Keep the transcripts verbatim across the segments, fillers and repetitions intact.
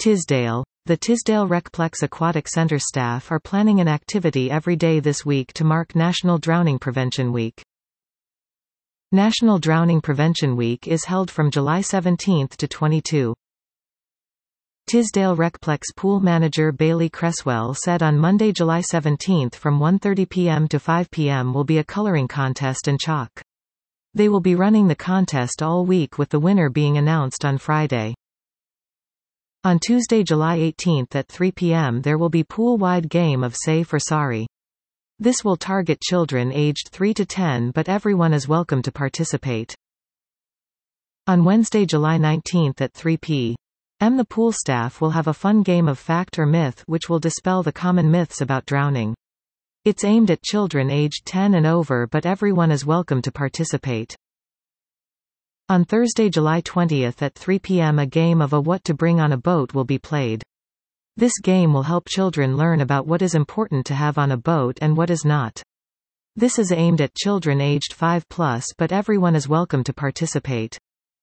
Tisdale. The Tisdale Recplex Aquatic Center staff are planning an activity every day this week to mark National Drowning Prevention Week. National Drowning Prevention Week is held from July seventeenth to twenty-second. Tisdale Recplex pool manager Bailey Cresswell said on Monday, July seventeenth from one thirty p m to five p m will be a coloring contest and chalk. They will be running the contest all week with the winner being announced on Friday. On Tuesday, July eighteenth at three p m there will be pool-wide game of Say for Sorry. This will target children aged three to ten, but everyone is welcome to participate. On Wednesday, July nineteenth at three p m the pool staff will have a fun game of Fact or Myth which will dispel the common myths about drowning. It's aimed at children aged ten and over, but everyone is welcome to participate. On Thursday, July twentieth at three p m a game of a What to Bring on a Boat will be played. This game will help children learn about what is important to have on a boat and what is not. This is aimed at children aged five plus, but everyone is welcome to participate.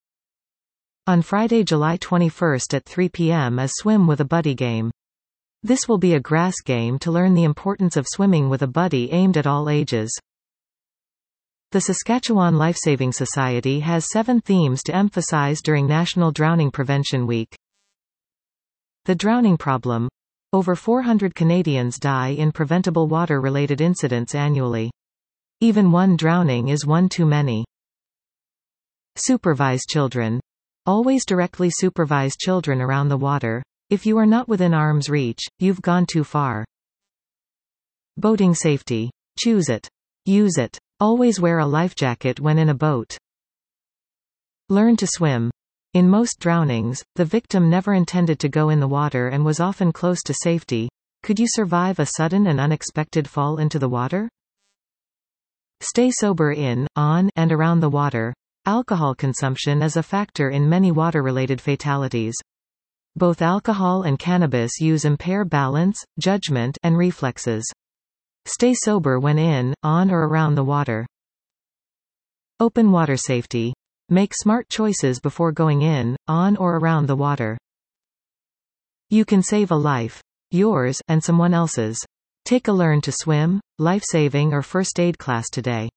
On Friday, July twenty-first at three p m is Swim with a Buddy game. This will be a grass game to learn the importance of swimming with a buddy, aimed at all ages. The Saskatchewan Lifesaving Society has seven themes to emphasize during National Drowning Prevention Week. The drowning problem. Over four hundred Canadians die in preventable water-related incidents annually. Even one drowning is one too many. Supervise children. Always directly supervise children around the water. If you are not within arm's reach, you've gone too far. Boating safety. Choose it. Use it. Always wear a life jacket when in a boat. Learn to swim. In most drownings, the victim never intended to go in the water and was often close to safety. Could you survive a sudden and unexpected fall into the water? Stay sober in, on, and around the water. Alcohol consumption is a factor in many water-related fatalities. Both alcohol and cannabis use impair balance, judgment, and reflexes. Stay sober when in, on or around the water. Open water safety. Make smart choices before going in, on or around the water. You can save a life. Yours, and someone else's. Take a Learn to Swim, life-saving or first aid class today.